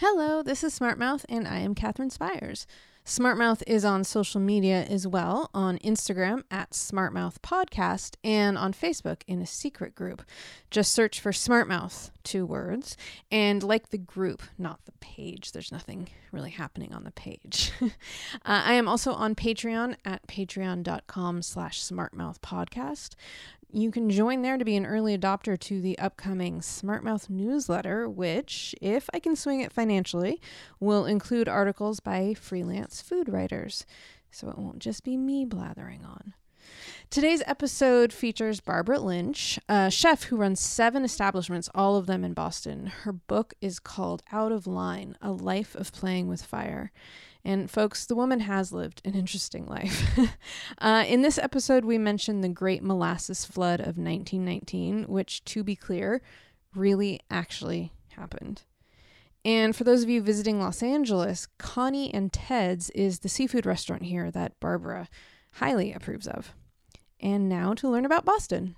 Hello, this is Smartmouth, and I am Catherine Spires. Smartmouth is on social media as well, on Instagram at Smartmouth Podcast, and on Facebook in a secret group. Just search for Smartmouth, 2 words, and like the group, not the page. There's nothing really happening on the page. I am also on Patreon at patreon.com/smartmouthpodcast. You can join there to be an early adopter to the upcoming Smartmouth newsletter, which, if I can swing it financially, will include articles by freelance food writers. So it won't just be me blathering on. Today's episode features Barbara Lynch, a chef who runs 7 establishments, all of them in Boston. Her book is called Out of Line, A Life of Playing with Fire. And folks, the woman has lived an interesting life. In this episode, we mentioned the Great Molasses Flood of 1919, which, to be clear, really actually happened. And for those of you visiting Los Angeles, Connie and Ted's is the seafood restaurant here that Barbara highly approves of. And now to learn about Boston.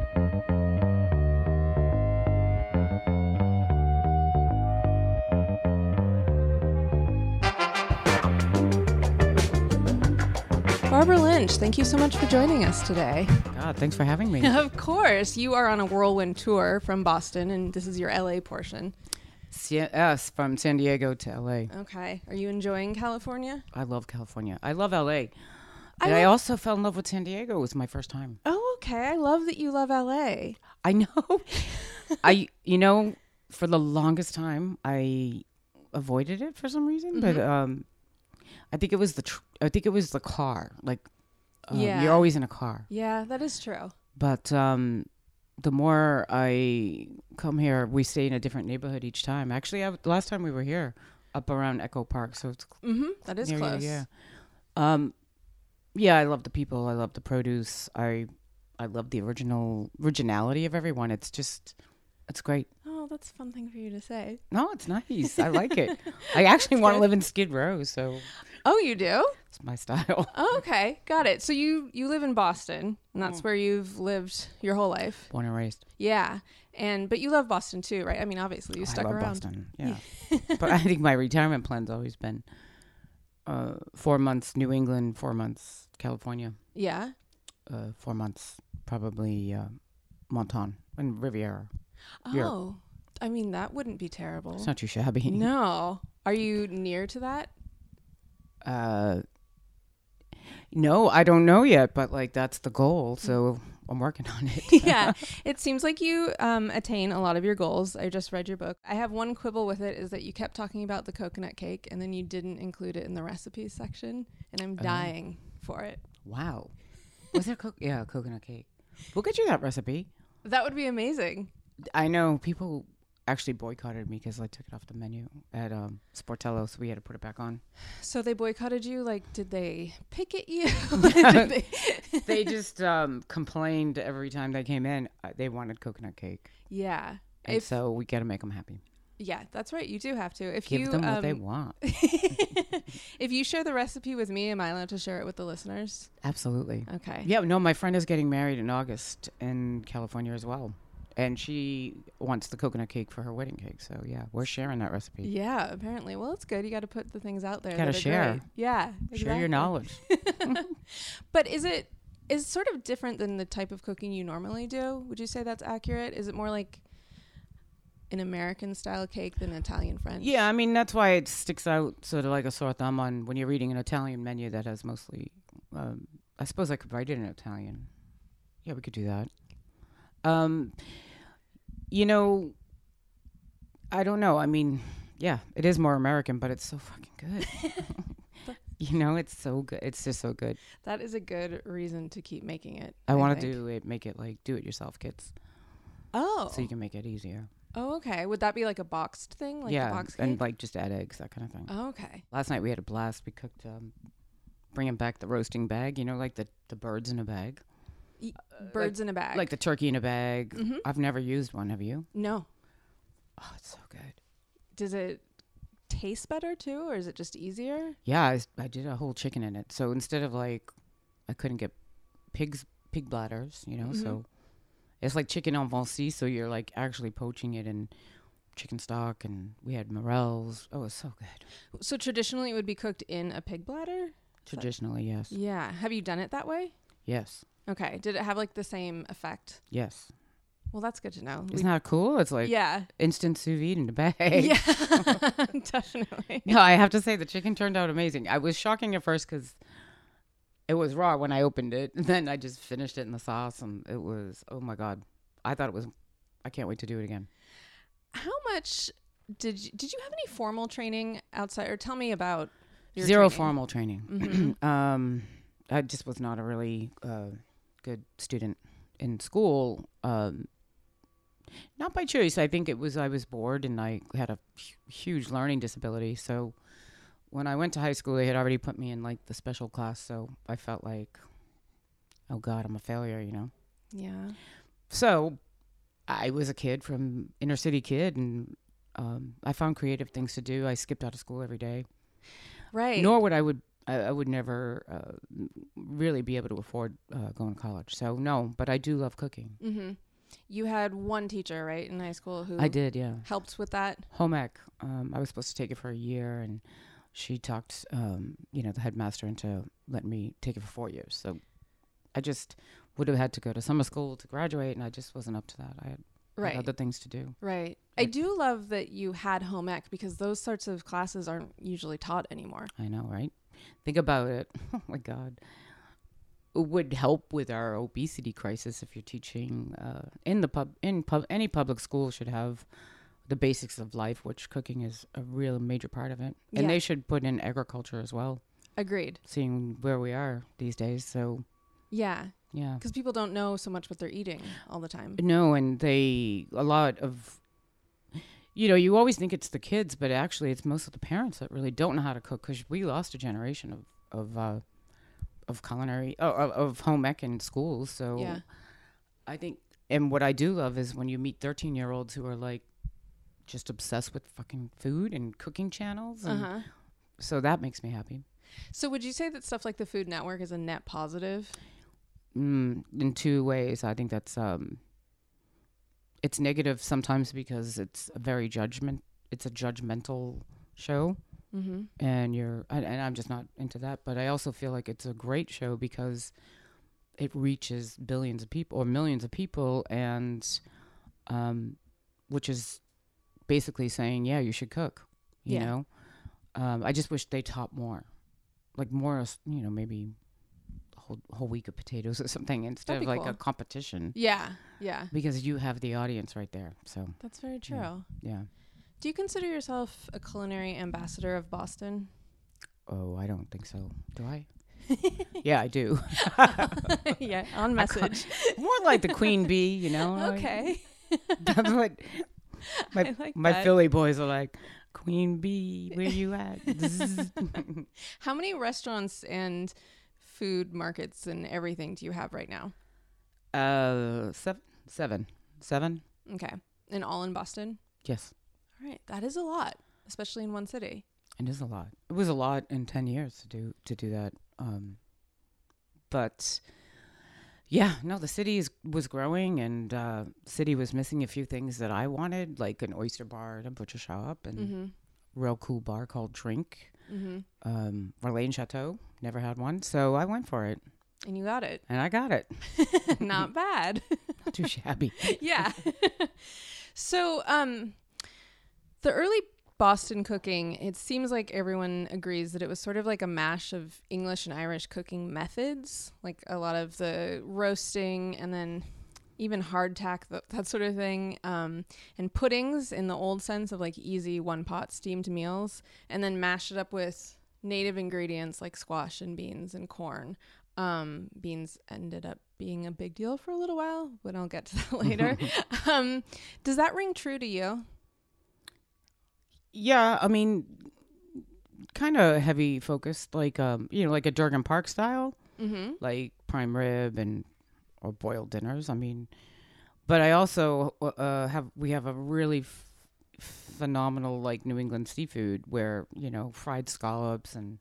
Barbara Lynch, thank you so much for joining us today. God, thanks for having me. Of course. You are on a whirlwind tour from Boston, and this is your LA portion. Yes, from San Diego to LA. Okay. Are you enjoying California? I love California. I love LA. I also fell in love with San Diego. It was my first time. Oh, okay. I love that you love LA. I know. For the longest time, I avoided it for some reason, but I think it was the car. Like, you're always in a car. Yeah, that is true. But the more I come here, we stay in a different neighborhood each time. Actually, the last time we were here, up around Echo Park, so it's that is close. Yeah. I love the people. I love the produce. I love the originality of everyone. It's great. Oh, that's a fun thing for you to say. No, it's nice. I like it. I actually want to live in Skid Row, so. Oh, you do? It's my style. Oh, okay. Got it. So you live in Boston, and that's where you've lived your whole life. Born and raised. Yeah. But you love Boston too, right? I mean, obviously you stuck I love around. Boston. Yeah. But I think my retirement plan's always been 4 months New England, 4 months California. Yeah. 4 months probably Montagne and Riviera. Oh, Europe. I mean, that wouldn't be terrible. It's not too shabby. No. Are you near to that? No, I don't know yet, but like that's the goal. So I'm working on it. Yeah. It seems like you attain a lot of your goals. I just read your book. I have one quibble with it is that you kept talking about the coconut cake and then you didn't include it in the recipes section. And I'm dying for it. Wow. Was there coconut cake? We'll get you that recipe. That would be amazing. I know people actually boycotted me because I took it off the menu at Sportello, so we had to put it back on. So they boycotted you? Like, did they picket you? They just complained every time they came in. They wanted coconut cake. Yeah. And so we got to make them happy. Yeah, that's right. You do have to. Give them what they want. If you share the recipe with me, am I allowed to share it with the listeners? Absolutely. Okay. Yeah, no, my friend is getting married in August in California as well. And she wants the coconut cake for her wedding cake. So, yeah, we're sharing that recipe. Yeah, apparently. Well, it's good. You got to put the things out there. Got to share. Great. Yeah, exactly. Share your knowledge. But is it sort of different than the type of cooking you normally do? Would you say that's accurate? Is it more like an American style cake than Italian French? Yeah, I mean, that's why it sticks out sort of like a sore thumb on when you're reading an Italian menu that has mostly, I suppose I could write it in Italian. Yeah, we could do that. I don't know. I mean, yeah, it is more American, but it's so fucking good. It's so good. It's just so good. That is a good reason to keep making it. I want to make it like do-it-yourself kits. Oh. So you can make it easier. Oh, okay. Would that be like a boxed thing? Like yeah, a box cake? And like just add eggs, that kind of thing. Oh, okay. Last night we had a blast. We cooked, bringing back the roasting bag, like the birds in a bag. Birds in a bag. Like the turkey in a bag. Mm-hmm. I've never used one. Have you? No. Oh, it's so good. Does it taste better too, or is it just easier? Yeah, I did a whole chicken in it. So instead of like, I couldn't get pig bladders, Mm-hmm. so it's like chicken en vence. So you're like actually poaching it and chicken stock, and we had morels. Oh, it was so good. So traditionally it would be cooked in a pig bladder? Traditionally, yes. Yeah. Have you done it that way? Yes. Okay. Did it have like the same effect? Yes. Well, that's good to know. Isn't that cool? It's like instant sous vide in the bag. Yeah, definitely. No, I have to say the chicken turned out amazing. I was shocking at first because it was raw when I opened it. And then I just finished it in the sauce, and it was, oh my God. I thought it was, I can't wait to do it again. How much did you have any formal training outside, or tell me about your Zero training? formal training. Mm-hmm. I just was not a really good student in school. Not by choice. I think it was I was bored and I had a huge learning disability. So when I went to high school, they had already put me in like the special class. So I felt like, oh God, I'm a failure, you know? Yeah. So I was a kid from inner city kid, and I found creative things to do. I skipped out of school every day. Right. Nor would I would never really be able to afford going to college. So no, but I do love cooking. Mm-hmm. You had one teacher, right, in high school who I did, yeah. helped with that? Home ec. I was supposed to take it for a year, and she talked, the headmaster into letting me take it for 4 years. So I just would have had to go to summer school to graduate, and I just wasn't up to that. I had other things to do. Right. I do love that you had home ec, because those sorts of classes aren't usually taught anymore. I know, right? Think about it. Oh, my God. It would help with our obesity crisis if you're teaching any public school should have the basics of life, which cooking is a real major part of it. And they should put in agriculture as well. Agreed. Seeing where we are these days. So yeah. Yeah. Because people don't know so much what they're eating all the time. No, and a lot of, you always think it's the kids, but actually it's most of the parents that really don't know how to cook, because we lost a generation of culinary, of home ec in schools. So yeah. I think, and what I do love is when you meet 13-year-olds who are like just obsessed with fucking food and cooking channels. And so that makes me happy. So would you say that stuff like the Food Network is a net positive? In two ways. I think that's it's negative sometimes because it's a judgmental show. Mm-hmm. And I'm just not into that, but I also feel like it's a great show because it reaches billions of people or millions of people, and which is basically saying, yeah, you should cook, you know. I just wish they taught more, like more, maybe whole week of potatoes or something instead of like a competition. Yeah. Because you have the audience right there. So that's very true. Yeah. Do you consider yourself a culinary ambassador of Boston? Oh, I don't think so. Do I? Yeah, I do. Yeah, on message. More like the queen bee, you know. Okay. That's what my Philly boys are like. Queen bee, where you at? How many restaurants and food markets and everything do you have right now? Seven. Okay. And all in Boston? Yes. All right. That is a lot, especially in one city. It is a lot. It was a lot in 10 years to do that. But yeah, no, the city was growing, and city was missing a few things that I wanted, like an oyster bar at a butcher shop, and real cool bar called Drink. Verlaine Chateau, never had one, so I went for it. And you got it. And I got it. Not bad. Not too shabby. Yeah. So, the early Boston cooking, it seems like everyone agrees that it was sort of like a mash of English and Irish cooking methods, like a lot of the roasting and then even hardtack, that sort of thing, and puddings in the old sense of like easy one-pot steamed meals, and then mash it up with native ingredients like squash and beans and corn. Beans ended up being a big deal for a little while, but I'll get to that later. Does that ring true to you? Yeah, I mean, kind of heavy focused, like like a Durgan Park style, like prime rib or boiled dinners. I mean, but I also we have a really phenomenal like New England seafood where fried scallops and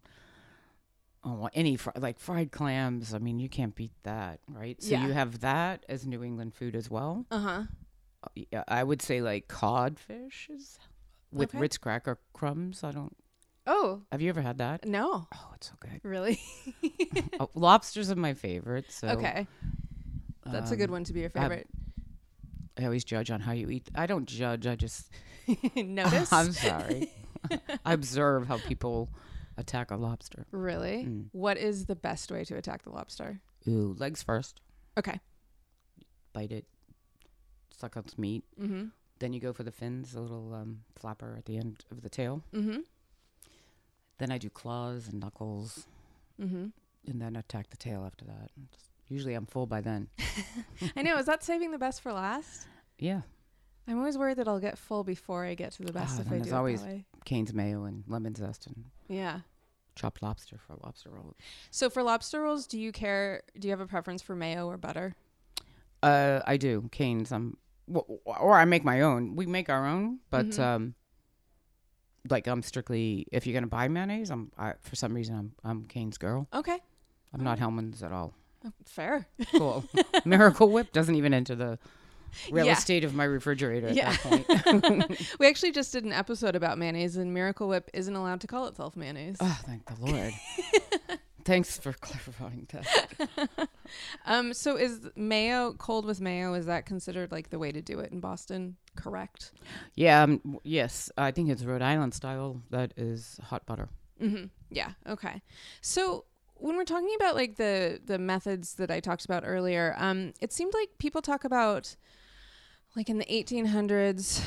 fried clams. I mean, you can't beat that, right? So you have that as New England food as well. Yeah, I would say like codfish is with Okay. Ritz cracker crumbs. I don't. Oh, Have you ever had that? no. Oh, it's so good. Really? Lobsters are my favorite. So Okay. That's a good um, one to be your I- favorite. I always judge on how you eat. I don't judge. I just. Notice? I'm sorry. I observe how people attack a lobster. Really? Mm. What is the best way to attack the lobster? Ooh, legs first. Okay. Bite it. Suck out the meat. Mm-hmm. Then you go for the fins, a little flapper at the end of the tail. Mm-hmm. Then I do claws and knuckles, Mm-hmm. and then attack the tail after that. Usually I'm full by then. I know. Is that saving the best for last? Yeah. I'm always worried that I'll get full before I get to the best if then I do there's it always- that way. Cane's mayo and lemon zest and Yeah. chopped lobster for a lobster roll. So for lobster rolls, do you have a preference for mayo or butter? I do. Cane's. Or I make my own. We make our own, but Mhm. like I'm strictly, if you're gonna buy mayonnaise, for some reason I'm Cane's girl. Okay. I'm not Hellman's at all. Fair. Cool. Miracle Whip doesn't even enter the real Yeah. estate of my refrigerator at Yeah. that point. We actually just did an episode about mayonnaise, and Miracle Whip isn't allowed to call itself mayonnaise. Oh, thank the Lord. Thanks for clarifying that. So is mayo, cold with mayo, is that considered like the way to do it in Boston? Correct. Yeah, yes. I think it's Rhode Island style. That is hot butter. Mm-hmm. Yeah. Okay. So when we're talking about like the methods that I talked about earlier, it seemed like people talk about like in the 1800s,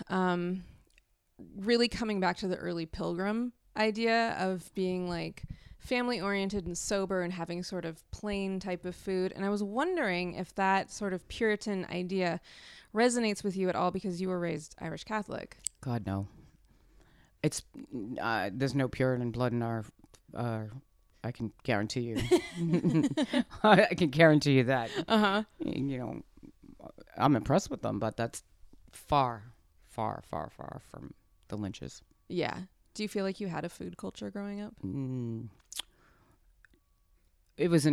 really coming back to the early Pilgrim idea of being like family oriented and sober and having sort of plain type of food. And I was wondering if that sort of Puritan idea resonates with you at all because you were raised Irish Catholic. God, no. It's there's no Puritan blood in our. I can guarantee you. I can guarantee you that. Uh-huh. You know, I'm impressed with them, but that's far, far, far, far from the Lynches. Yeah. Do you feel like you had a food culture growing up? It was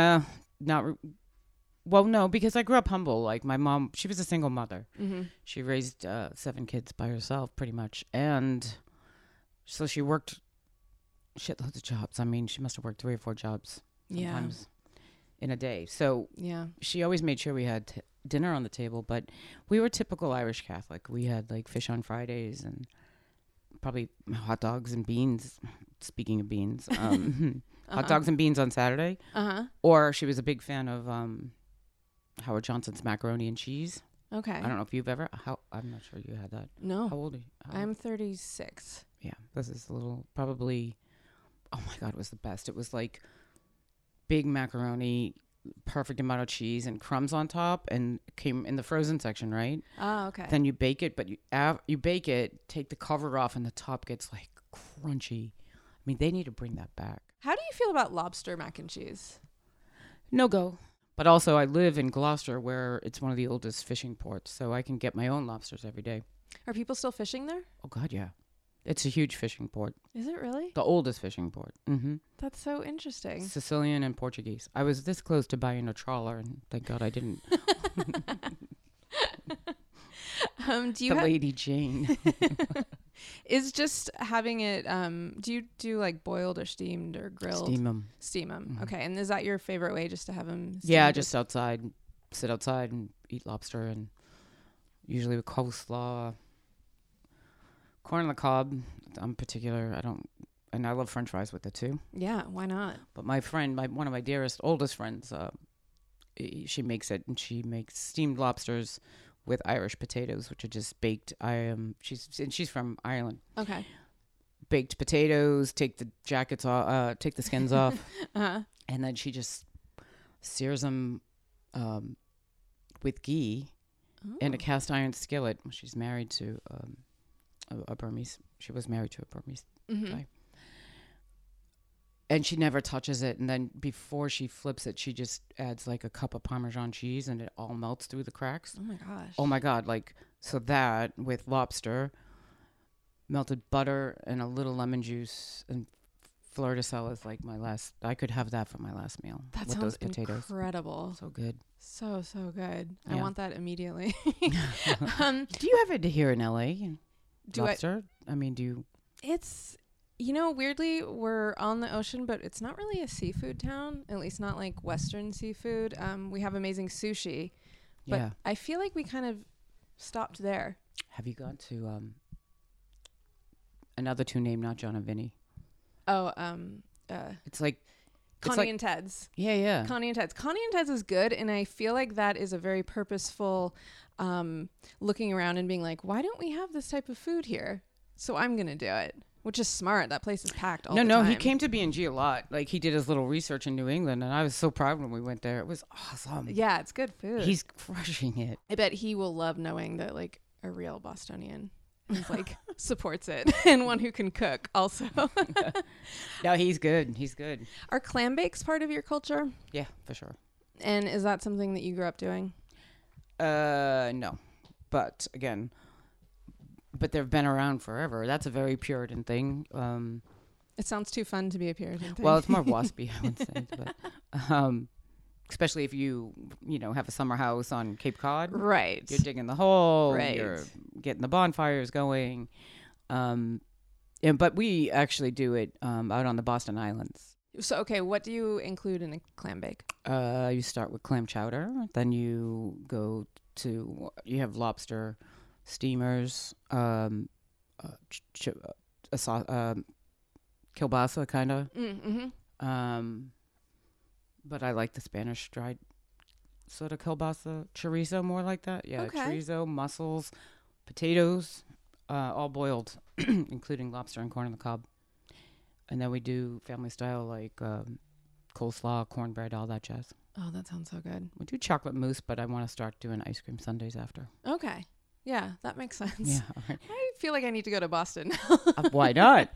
no, because I grew up humble. Like my mom, she was a single mother. Mm-hmm. She raised 7 kids by herself, pretty much, and so she worked shitloads of jobs. I mean, she must have worked 3 or 4 jobs sometimes in a day. So Yeah. she always made sure we had dinner on the table, but we were typical Irish Catholic. We had like fish on Fridays and probably hot dogs and beans. Speaking of beans, hot dogs and beans on Saturday. Uh-huh. Or she was a big fan of Howard Johnson's macaroni and cheese. Okay. I don't know if you've ever. I'm not sure you had that. No. How old are you? I'm 36. Yeah, this is a little probably. Oh my God, it was the best. It was like big macaroni, perfect amount of cheese and crumbs on top, and it came in the frozen section, right? Oh, okay. Then you bake it, but you bake it, take the cover off, and the top gets like crunchy. I mean, they need to bring that back. How do you feel about lobster mac and cheese? No go. But also, I live in Gloucester, where it's one of the oldest fishing ports, so I can get my own lobsters every day. Are people still fishing there? Oh God, yeah. It's a huge fishing port. Is it really? The oldest fishing port. Mm-hmm. That's so interesting. Sicilian and Portuguese. I was this close to buying a trawler, and thank God I didn't. Do you Lady Jane. is just having it do you do like boiled or steamed or grilled? Steam them. Mm-hmm. Okay. And is that your favorite way, just to have them Yeah, just sit outside and eat lobster, and usually with coleslaw, corn on the cob. I'm particular. And I love French fries with it too. Yeah, why not? But my friend, one of my oldest friends, she makes it, and she makes steamed lobsters with Irish potatoes, which are just baked. She's from Ireland. Okay. Baked potatoes, take the jackets off, take the skins off, Uh-huh. and then she just sears them with ghee in a cast iron skillet. She's married to a Burmese. She was married to a Burmese guy. And she never touches it. And then before she flips it, she just adds like a cup of Parmesan cheese, and it all melts through the cracks. Oh my gosh. Oh my God. So that with lobster, melted butter and a little lemon juice and fleur de sel is like my last. I could have that for my last meal. That with sounds those potatoes. incredible. So good. So good. I Yeah. want that immediately. Do you have it here in LA? Do Lobster? I mean, do you? It's, weirdly, we're on the ocean, but it's not really a seafood town, at least not like Western seafood. We have amazing sushi, but Yeah. I feel like we kind of stopped there. Have you gone to another two name, not John and Vinny? Oh, It's like Connie and Ted's. Yeah. Connie and Ted's. Connie and Ted's is good, and I feel like that is a very purposeful looking around and being like, why don't we have this type of food here? So I'm going to do it, which is smart. That place is packed all the time. No, he came to B&G a lot. Like, he did his little research in New England, and I was so proud when we went there. It was awesome. Yeah, it's good food. He's crushing it. I bet he will love knowing that, like, a real Bostonian is, like, supports it, and one who can cook also. No, he's good. He's good. Are clam bakes part of your culture? Yeah, for sure. And is that something that you grew up doing? No. But, again... But they've been around forever. That's a very Puritan thing. It sounds too fun to be a Puritan thing. Well, it's more waspy, I would say. But, especially if you have a summer house on Cape Cod. Right. You're digging the hole. Right. You're getting the bonfires going. But we actually do it out on the Boston Islands. So, okay, what do you include in a clam bake? You start with clam chowder. Then you go to, you have lobster steamers, kielbasa kind of. Mm-hmm. But I like the Spanish dried sort of kielbasa, chorizo more like that. Yeah, Okay. chorizo, mussels, potatoes, all boiled, including lobster and corn on the cob. And then we do family style like coleslaw, cornbread, all that jazz. Oh, that sounds so good. We do chocolate mousse, but I want to start doing ice cream sundaes after. Okay. Yeah, that makes sense. Yeah, all right. I feel like I need to go to Boston. Why not?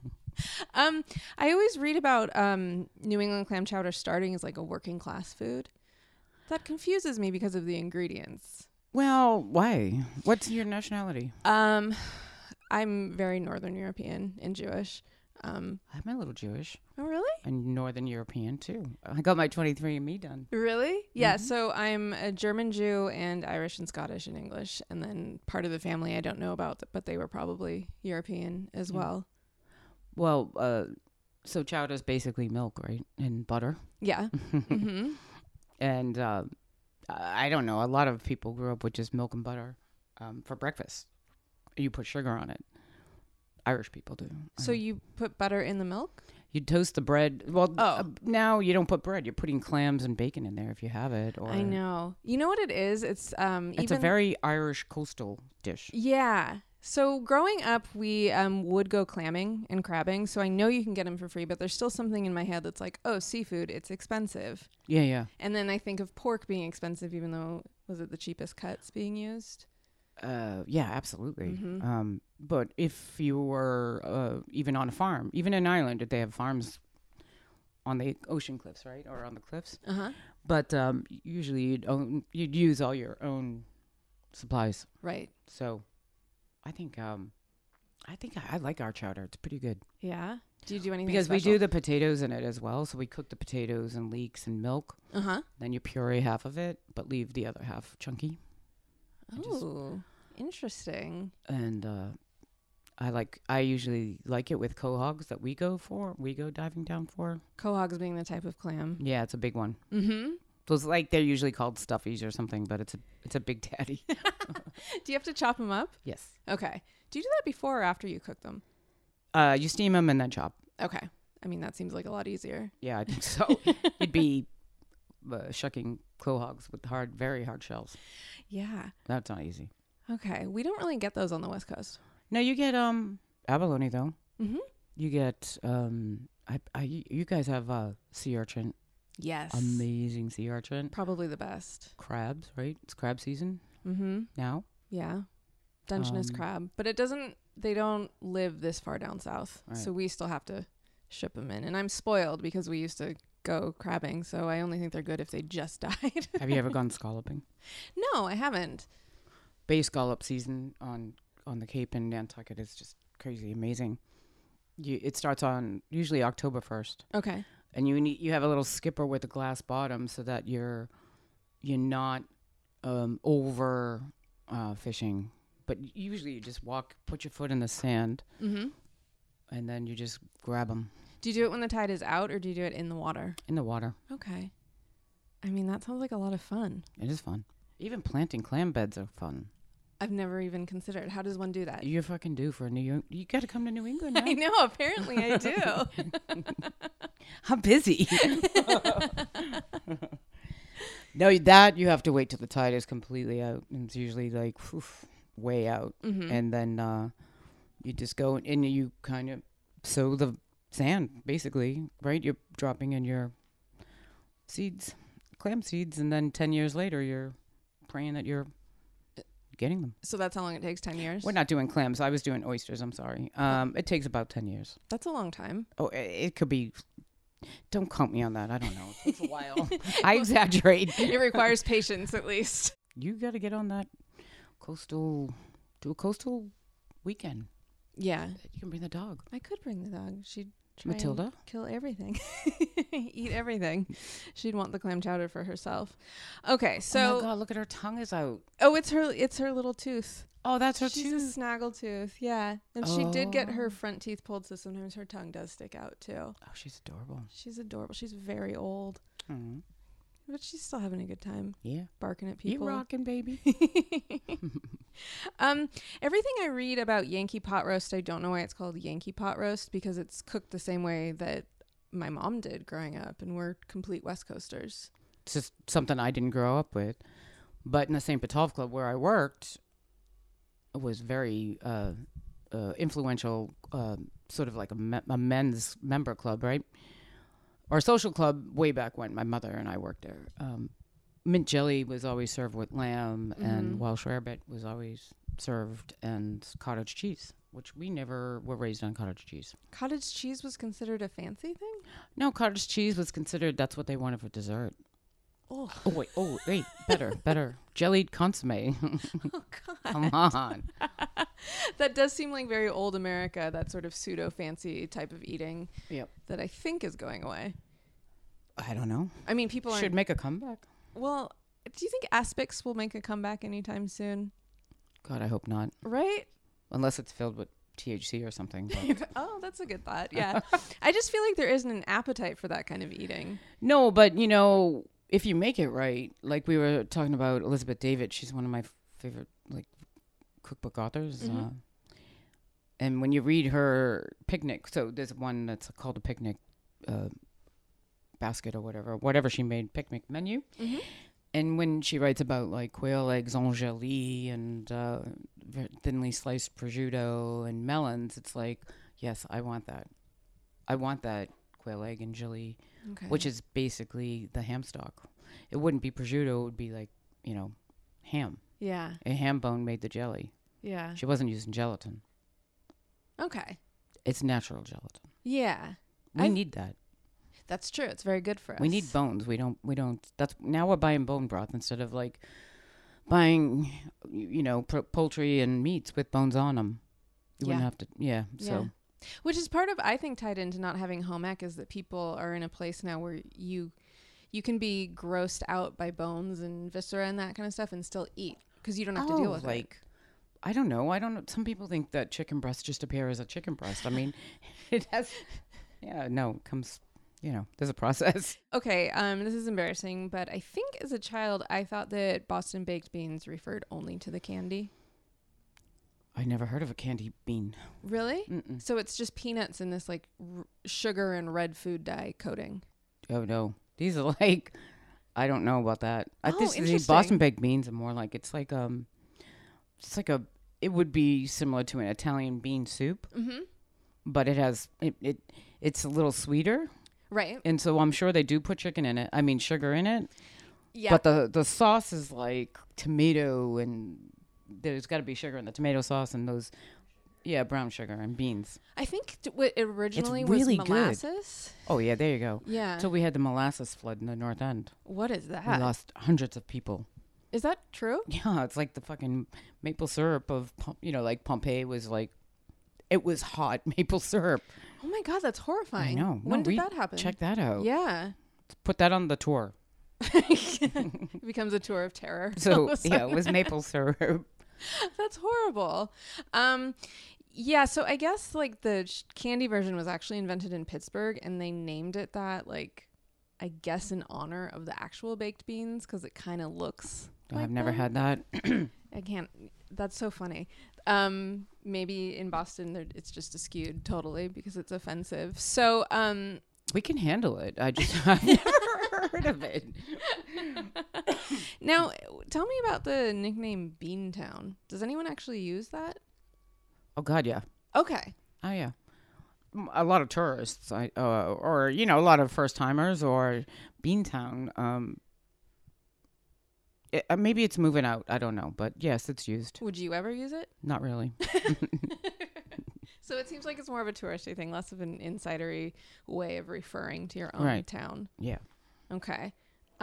I always read about New England clam chowder starting as like a working class food. That confuses me because of the ingredients. Well, why? What's your nationality? I'm very Northern European and Jewish. I'm a little Jewish. Oh, really? And Northern European, too. I got my 23andMe done. Really? Yeah. Mhm. So I'm a German Jew and Irish and Scottish and English. And then part of the family I don't know about, but they were probably European as Yeah. well. Well, so chowder is basically milk, right? And butter. Yeah. Mm-hmm. And I don't know. A lot of people grew up with just milk and butter for breakfast. You put sugar on it. Irish people do. So you put butter in the milk? You toast the bread. Well, Oh. Now you don't put bread. You're putting clams and bacon in there if you have it. Or I know. You know what it is? It's It's a very Irish coastal dish. Yeah. So growing up, we would go clamming and crabbing. So I know you can get them for free, but there's still something in my head that's like, oh, seafood, it's expensive. Yeah. And then I think of pork being expensive, even though, was it the cheapest cuts being used? Yeah, absolutely. Mhm. But if you were even on a farm, even in Ireland, they have farms on the ocean cliffs, right? Or on the cliffs. Uh-huh. But usually you'd use all your own supplies. Right. So I think I like our chowder. It's pretty good. Yeah. Do you do anything Because special? we do the potatoes in it as well. So we cook the potatoes and leeks and milk. Uh-huh. Then you puree half of it, but leave the other half chunky. Oh, interesting. And I usually like it with quahogs that we go diving down for. Quahogs being the type of clam. Yeah, it's a big one. Mm-hmm. So it's like they're usually called stuffies or something, but it's a big daddy. Do you have to chop them up? Yes. Okay. Do you do that before or after you cook them? You steam them and then chop. Okay. I mean, that seems like a lot easier. Yeah, I think so. It'd be shucking quahogs with very hard shells. Yeah. That's not easy. Okay. We don't really get those on the West Coast. No, you get abalone though. Mm-hmm. You get you guys have sea urchin. Yes. Amazing sea urchin. Probably the best. Crabs, right? It's crab season Mm-hmm. now. Yeah. Dungeness crab. But they don't live this far down south. Right. So we still have to ship them in. And I'm spoiled because we used to go crabbing. So I only think they're good if they just died. Have you ever gone scalloping? No, I haven't. Bay scallop season on the Cape in Nantucket is just crazy amazing. It starts on usually October 1st. Okay. And you have a little skipper with a glass bottom so that you're not over fishing. But usually you just put your foot in the sand, and then you just grab them. Do you do it when the tide is out, or do you do it in the water? In the water. Okay. I mean, that sounds like a lot of fun. It is fun. Even planting clam beds are fun. I've never even considered. How does one do that? You fucking do for New York. You got to come to New England now. I know. Apparently I do. I'm busy. No, that you have to wait till the tide is completely out. And it's usually like way out. And then you just go and you kind of sow the sand, basically, right? You're dropping in your seeds, clam seeds, and then 10 years later, you're praying that you're getting them. So that's how long it takes, 10 years? We're not doing clams. I was doing oysters. I'm sorry. It takes about 10 years. That's a long time. Oh, it could be. Don't quote me on that. I don't know. It takes a while. I exaggerate. It requires patience, at least. You got to get on that coastal weekend. Yeah. You can bring the dog. I could bring the dog. She'd try Matilda? and kill everything. Eat everything. She'd want the clam chowder for herself. Okay, so... Oh my God, look at her tongue is out. Oh, it's her little tooth. Oh, that's her She's tooth. a snaggle tooth, yeah. And she did get her front teeth pulled, so sometimes her tongue does stick out, too. Oh, she's adorable. She's adorable. She's very old. Mm-hmm. But she's still having a good time. Yeah. Barking at people. You rocking, baby. Everything I read about Yankee pot roast, I don't know why it's called Yankee pot roast, because it's cooked the same way that my mom did growing up, and we're complete West Coasters. It's just something I didn't grow up with. But in the St. Petov Club where I worked, it was very influential, sort of like a men's member club, right? Or social club way back when my mother and I worked there. Mint jelly was always served with lamb, and Welsh rarebit was always served, and cottage cheese, which we never were raised on cottage cheese. Cottage cheese was considered a fancy thing? No, cottage cheese was considered, that's what they wanted for dessert. Oh, Wait, better. Jellied consomme. oh God. Come on. That does seem like very old America, that sort of pseudo-fancy type of eating. Yep. That I think is going away. I don't know. I mean, people should make a comeback. Well, do you think aspics will make a comeback anytime soon? God, I hope not. Right? Unless it's filled with THC or something. Oh, that's a good thought. Yeah. I just feel like there isn't an appetite for that kind of eating. No, but if you make it right, like we were talking about Elizabeth David, she's one of my favorite cookbook authors. And when you read her picnic, so there's one that's called a picnic basket or whatever she made, picnic menu. Mm-hmm. And when she writes about like quail eggs en gelée and thinly sliced prosciutto and melons, it's like, yes, I want that. I want that quail egg and gelée. Okay. Which is basically the ham stock. It wouldn't be prosciutto. It would be like, ham. Yeah. A ham bone made the jelly. Yeah. She wasn't using gelatin. Okay. It's natural gelatin. Yeah. We need that. That's true. It's very good for us. We need bones. We don't, now we're buying bone broth instead of like buying, poultry and meats with bones on them. You wouldn't have to, so. Which is part of, I think, tied into not having home ec, is that people are in a place now where you can be grossed out by bones and viscera and that kind of stuff and still eat because you don't have to deal with it. I don't know. Some people think that chicken breasts just appear as a chicken breast. I mean, it has, it comes, there's a process. Okay, this is embarrassing, but I think as a child, I thought that Boston baked beans referred only to the candy. I never heard of a candy bean. Really? Mm-mm. So it's just peanuts in this like sugar and red food dye coating. Oh no, these are like, I don't know about that. I think these Boston baked beans are more like it would be similar to an Italian bean soup, but it has it's a little sweeter, right? And so I'm sure they do put sugar in it. Yeah. But the sauce is like tomato and. There's got to be sugar in the tomato sauce and those, brown sugar and beans. I think what originally really was molasses. Good. Oh, yeah, there you go. Yeah. So we had the molasses flood in the North End. What is that? We lost hundreds of people. Is that true? Yeah, it's like the fucking maple syrup of, like Pompeii was like It was hot maple syrup. Oh my God, that's horrifying. I know. When did that happen? Check that out. Yeah. Put that on the tour. It becomes a tour of terror. So yeah, it was maple syrup. That's horrible. Yeah, so I guess like the candy version was actually invented in Pittsburgh, and they named it that, like, I guess in honor of the actual baked beans, because it kind of looks like I've never that. had that. I can't. That's so funny. Maybe in Boston it's just skewed totally because it's offensive. So We can handle it. I've never heard of it. now tell me about the nickname Beantown. Does anyone actually use that? Oh God, yeah. Okay. Oh yeah. A lot of tourists, or a lot of first timers, or Beantown. Maybe it's moving out. I don't know, but yes, it's used. Would you ever use it? Not really. So it seems like it's more of a touristy thing, less of an insidery way of referring to your own town. Yeah. Okay.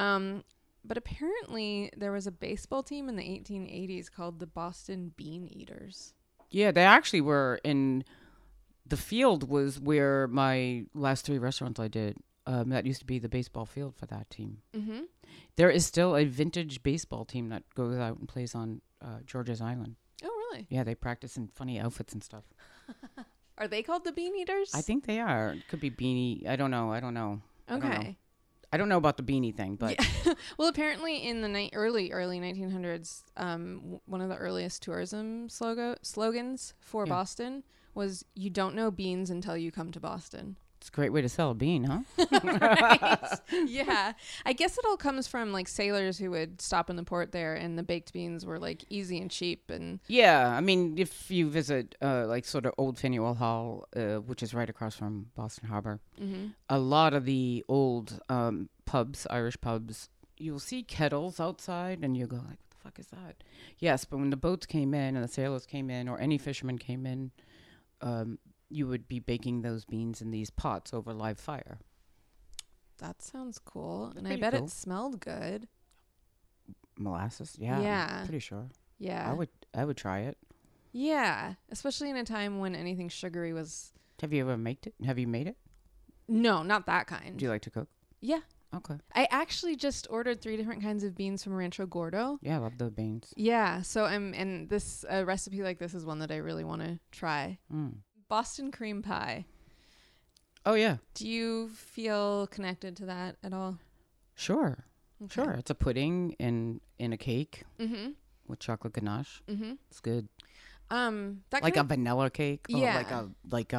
But apparently there was a baseball team in the 1880s called the Boston Bean Eaters. Yeah, they actually were in. The field was where my last 3 restaurants I did. That used to be the baseball field for that team. Mm-hmm. There is still a vintage baseball team that goes out and plays on George's Island. Oh, really? Yeah, they practice in funny outfits and stuff. Are they called the Bean Eaters? I think they are. It could be beanie. I don't know. Okay. I don't know about the beanie thing, but yeah. Well, apparently in the early 1900s, one of the earliest tourism slogans for Boston was, "You don't know beans until you come to Boston." it's a great way to sell a bean, huh? Right? Yeah. I guess it all comes from like sailors who would stop in the port there, and the baked beans were like easy and cheap. And Yeah, I mean, if you visit like sort of Old Faneuil Hall, which is right across from Boston Harbor, a lot of the old pubs, Irish pubs, you'll see kettles outside, and you go like, "What the fuck is that?" Yes, but when the boats came in and the sailors came in, or any fishermen came in, you would be baking those beans in these pots over live fire. that sounds cool. They're And I pretty bet cool. it smelled good. Molasses, yeah. Yeah. I'm pretty sure. Yeah. I would try it. Yeah. Especially in a time when anything sugary was... Have you ever made it? Have you made it? No, not that kind. Do you like to cook? Yeah. Okay. I actually just ordered 3 different kinds of beans from Rancho Gordo. Yeah, I love the beans. Yeah. So and this a recipe like this is one that I really want to try. Boston cream pie. Oh yeah. Do you feel connected to that at all? Sure. Okay. Sure. It's a pudding in a cake Mm-hmm. with chocolate ganache. Mm-hmm. It's good. That Like kind a vanilla cake. Yeah. Or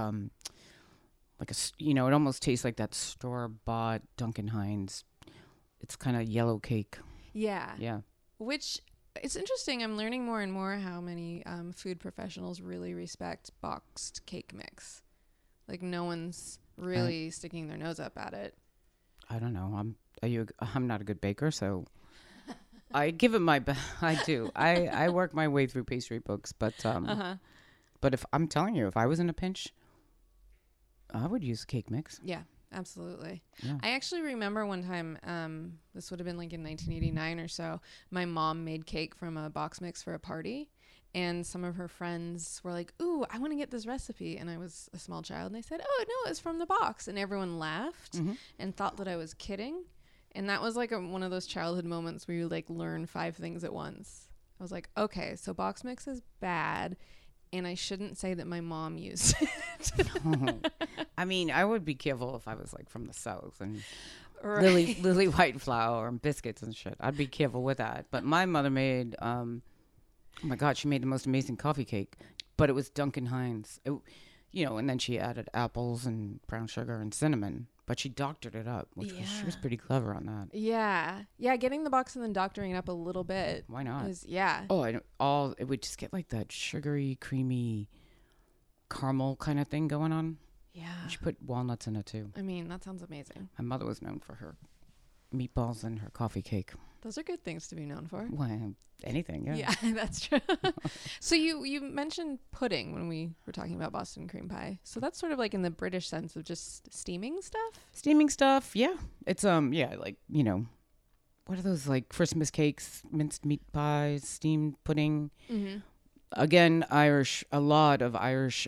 it almost tastes like that store-bought Duncan Hines. It's kind of yellow cake. yeah. Yeah. Which it's interesting. I'm learning more and more how many food professionals really respect boxed cake mix. Like no one's really sticking their nose up at it. I don't know. I'm not a good baker, so I give it my best. I do. I work my way through pastry books, but but if I'm telling you, if I was in a pinch, I would use cake mix. Yeah, absolutely. Yeah. I actually remember one time, this would have been like in 1989 or so, my mom made cake from a box mix for a party. And some of her friends were like, "Ooh, I want to get this recipe." And I was a small child. And they said, "Oh, no, it's from the box." And everyone laughed and thought that I was kidding. And that was like one of those childhood moments where you like learn 5 things at once. I was like, okay, so box mix is bad. And I shouldn't say that my mom used it. I mean, I would be careful if I was like from the South and Right. lily white flour and biscuits and shit. I'd be careful with that. But my mother made, oh my God, she made the most amazing coffee cake. But it was Duncan Hines. And then she added apples and brown sugar and cinnamon. But she doctored it up, she was pretty clever on that. Yeah. Yeah, getting the box and then doctoring it up a little bit. Why not? Yeah. Oh, it would just get like that sugary, creamy caramel kind of thing going on. Yeah. And she put walnuts in it too. I mean, that sounds amazing. My mother was known for her meatballs and her coffee cake. Those are good things to be known for. Well, anything, yeah. Yeah, that's true. So you mentioned pudding when we were talking about Boston cream pie. So that's sort of like in the British sense of just steaming stuff? Steaming stuff, yeah. It's like, what are those like Christmas cakes, minced meat pies, steamed pudding? Mm-hmm. again, Irish. A lot of Irish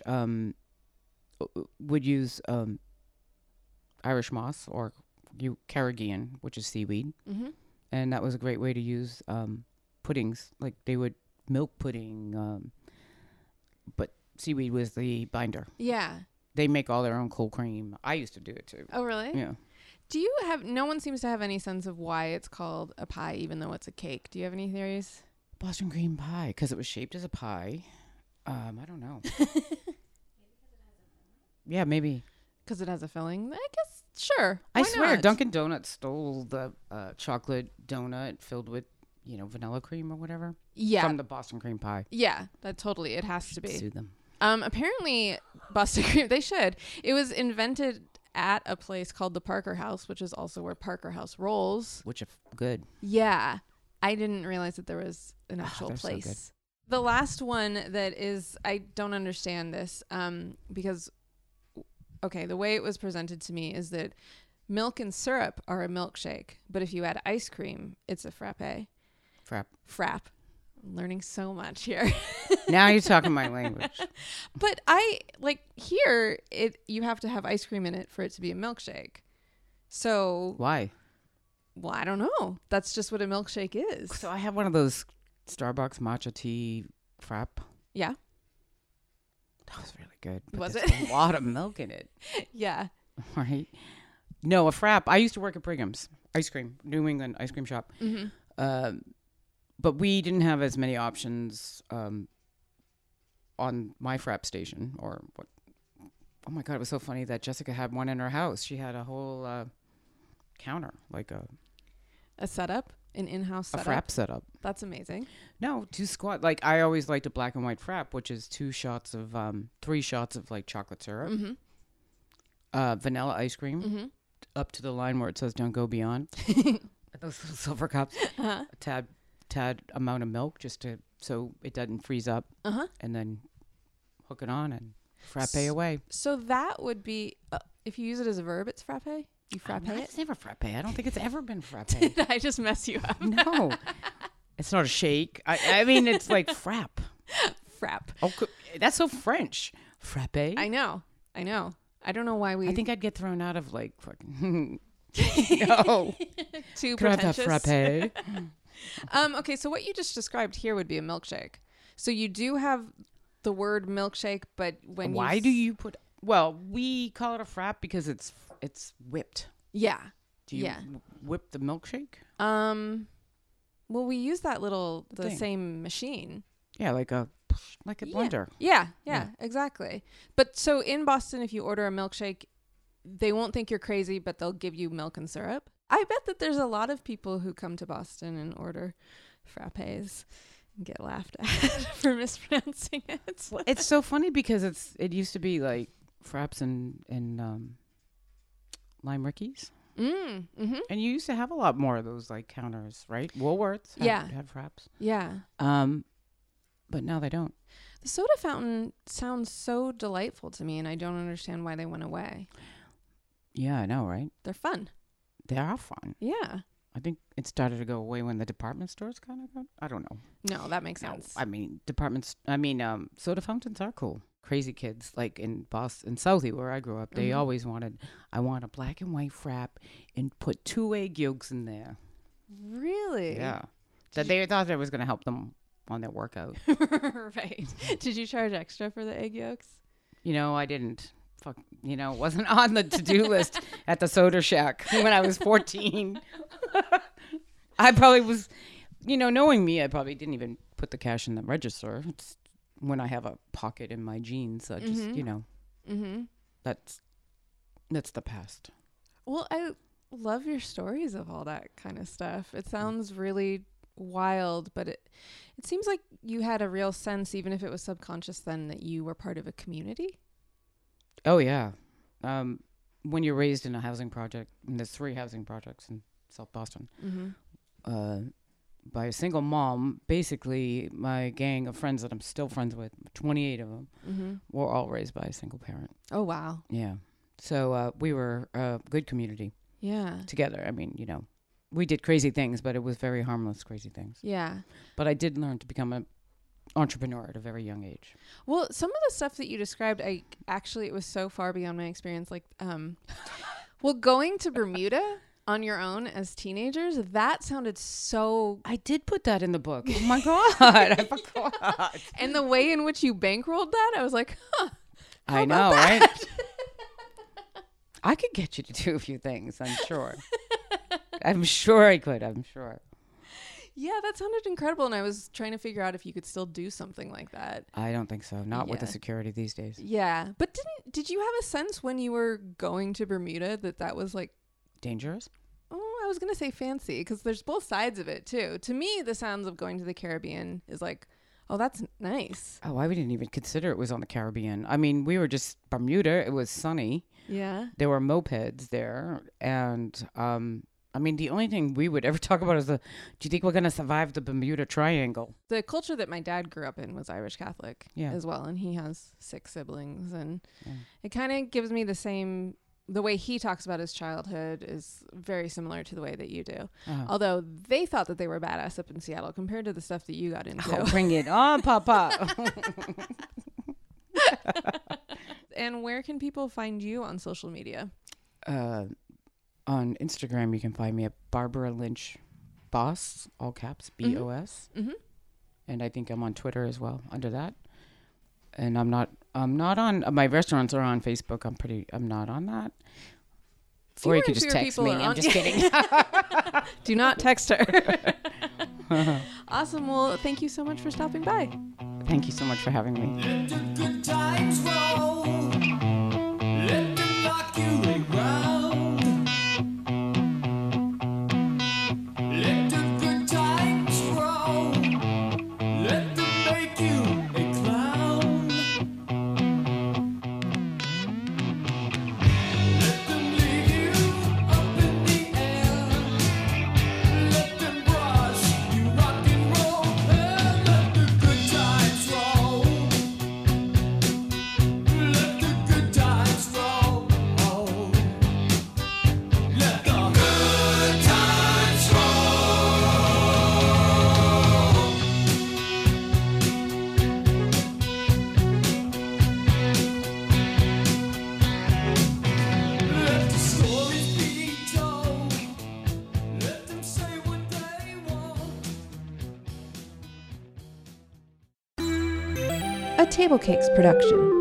would use Irish moss or carrageen, which is seaweed, and that was a great way to use puddings. Like they would milk pudding, but seaweed was the binder. Yeah. They make all their own cold cream. I used to do it too. Oh, really? Yeah. Do you have? No one seems to have any sense of why it's called a pie, even though it's a cake. Do you have any theories? Boston cream pie, because it was shaped as a pie. I don't know. Yeah, maybe. Because it has a filling. I guess, sure. I Why swear, not? Dunkin' Donuts stole the chocolate donut filled with, vanilla cream or whatever. Yeah. From the Boston cream pie. Yeah, that totally. It has to be. Sue them. Apparently, Boston cream. They should. It was invented at a place called the Parker House, which is also where Parker House rolls. Which are good. Yeah, I didn't realize that there was an actual they're so place. good. The last one that is, I don't understand this because, okay, the way it was presented to me is that milk and syrup are a milkshake, but if you add ice cream, it's a frappe. Frap. I'm learning so much here. Now you're talking my language. But here, you have to have ice cream in it for it to be a milkshake. So Why? Well, I don't know. That's just what a milkshake is. So I have one of those Starbucks matcha tea frap. Yeah. That was really good. Was there's it? A lot of milk in it. Yeah. Right? No, a frap. I used to work at Brigham's ice cream, New England ice cream shop. Mm-hmm. But we didn't have as many options on my frap station or what. Oh my God, it was so funny that Jessica had one in her house. She had a whole counter, like a setup, an in-house setup. A frap setup. That's amazing. No, 2 squat. Like I always liked a black and white frap, which is 3 shots of like chocolate syrup, vanilla ice cream, up to the line where it says "Don't go beyond." Those little silver cups, a tad amount of milk just so it doesn't freeze up, and then hook it on and frappe away. So that would be if you use it as a verb, it's frappe. You frappe it? It's never frappe. I don't think it's ever been frappe. Did I just mess you up? No. It's not a shake. I mean, it's like frap. Frap. Oh, that's so French. Frappe. I know. I don't know why we... I think I'd get thrown out of like fucking... No. Too Could I have pretentious. that frappe? Okay, so what you just described here would be a milkshake. So you do have the word milkshake, but when Why do you put... Well, we call it a frap because it's whipped. Yeah. Do you whip the milkshake? Well, we use that the thing. same machine. Yeah, like a blender. Yeah, exactly. But so in Boston, if you order a milkshake, they won't think you're crazy, but they'll give you milk and syrup. I bet that there's a lot of people who come to Boston and order frappes and get laughed at for mispronouncing it. It's so funny because it used to be like fraps and Lime Rickies. Mm-hmm. And you used to have a lot more of those like counters, right? Woolworths had fraps. Yeah. But now they don't. The soda fountain sounds so delightful to me, and I don't understand why they went away. Yeah, I know, right? They're fun. They are fun. Yeah. I think it started to go away when the department stores kind of got... I don't know. No, that makes sense. I mean, soda fountains are cool. Crazy kids, like in Boston, Southie, where I grew up, they always wanted, I want a black and white frap and put 2 egg yolks in there. Really? Yeah. They thought that was going to help them on their workout. Right. Did you charge extra for the egg yolks? I didn't. It wasn't on the to-do list at the Soda Shack when I was 14. I probably was, knowing me, I probably didn't even put the cash in the register. It's when I have a pocket in my jeans, I just, that's the past. Well, I love your stories of all that kind of stuff. It sounds really wild, but it seems like you had a real sense, even if it was subconscious then, that you were part of a community. Oh, yeah. When you're raised in a housing project, and there's 3 housing projects in South Boston, by a single mom, basically my gang of friends that I'm still friends with, 28 of them, were all raised by a single parent. Oh, wow. Yeah. So we were a good community. Yeah. Together. I mean, we did crazy things, but it was very harmless crazy things. Yeah. But I did learn to become entrepreneur at a very young age. Well, some of the stuff that you described, it was so far beyond my experience. Like, well, going to Bermuda on your own as teenagers, that sounded so... I did put that in the book. Oh my God, I forgot. And the way in which you bankrolled that, I was like, huh. I know, right? I could get you to do a few things, I'm sure. I'm sure I could, I'm sure. Yeah, that sounded incredible. And I was trying to figure out if you could still do something like that. I don't think so. Not with the security these days. Yeah. But did you have a sense when you were going to Bermuda that was like... dangerous? Oh, I was going to say fancy, because there's both sides of it too. To me, the sounds of going to the Caribbean is like, oh, that's nice. Oh, I didn't even consider it was on the Caribbean. I mean, we were just Bermuda. It was sunny. Yeah. There were mopeds there. And, I mean, the only thing we would ever talk about is do you think we're going to survive the Bermuda Triangle? The culture that my dad grew up in was Irish Catholic as well. And he has 6 siblings. And it kind of gives me the way he talks about his childhood is very similar to the way that you do. Although they thought that they were badass up in Seattle compared to the stuff that you got into. Oh, bring it on, Papa. And where can people find you on social media? On Instagram, you can find me at Barbara Lynch Boss, all caps, BOS. Mm-hmm. And I think I'm on Twitter as well under that. And I'm not on, my restaurants are on Facebook. I'm not on that. Or you could just text me. I'm just kidding. Do not text her. Awesome. Well, thank you so much for stopping by. Thank you so much for having me. Let the good times roll. Let them knock you around. Let the good times roll. Let them make you a clown. Let them leave you up in the air. Let them brush you rock and roll. And let the good times roll. Let the good times roll. Let the good times Let the stories be told. Let them say what they want. A Table Cakes production.